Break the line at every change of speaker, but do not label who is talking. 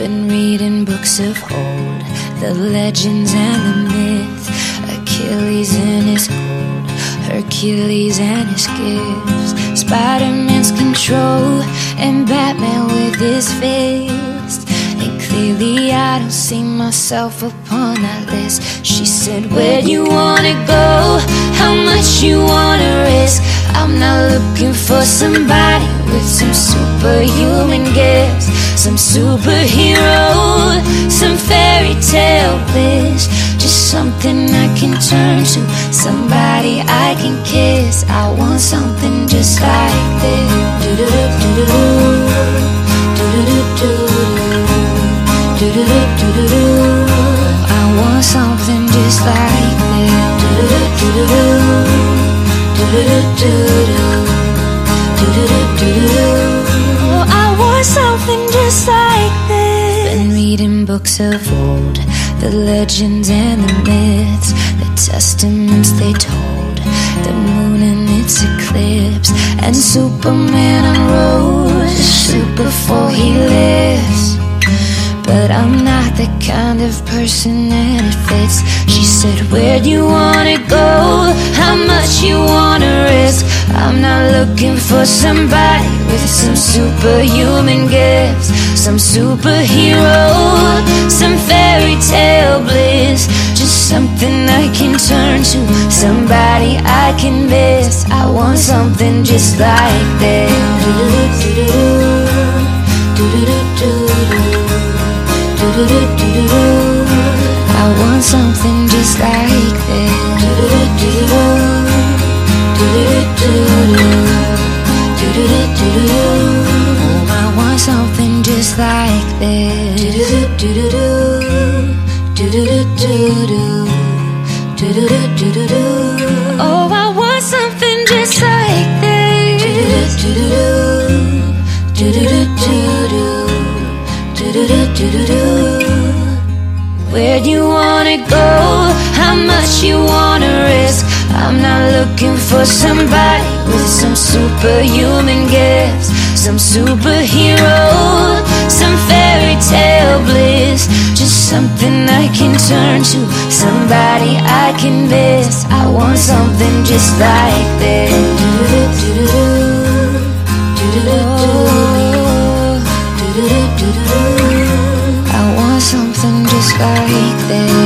Been reading books of old, the legends and the myth. Achilles in his gold, Hercules and his gifts, Spider-Man's control, and Batman with his fist. And clearly I don't see myself upon that list. She said, where do you wanna go? How much you wanna risk? I'm not looking for somebody with some superhuman gifts, some superhero, some fairy tale bliss. Just something I can turn to, somebody I can kiss. I want something just like this. I want something just like oh, I want something just like this. Been reading books of old, the legends and the myths, the testaments they told, the moon and its eclipse, and Superman unrose just before he lives. But I'm not the kind of person that it fits. She said, where do you wanna go? How much you wanna risk? I'm not looking for somebody with some superhuman gifts, some superhero, some fairy tale bliss. Just something I can turn to, somebody I can miss. I want something just like this. I want something just like this. I want something just like this. Oh, I want something just like this. Where do you wanna go? How much you wanna risk? I'm not looking for somebody with some superhuman gifts, some superhero, some fairy tale bliss. Just something I can turn to, somebody I can miss. I want something just like this. I want something just like this.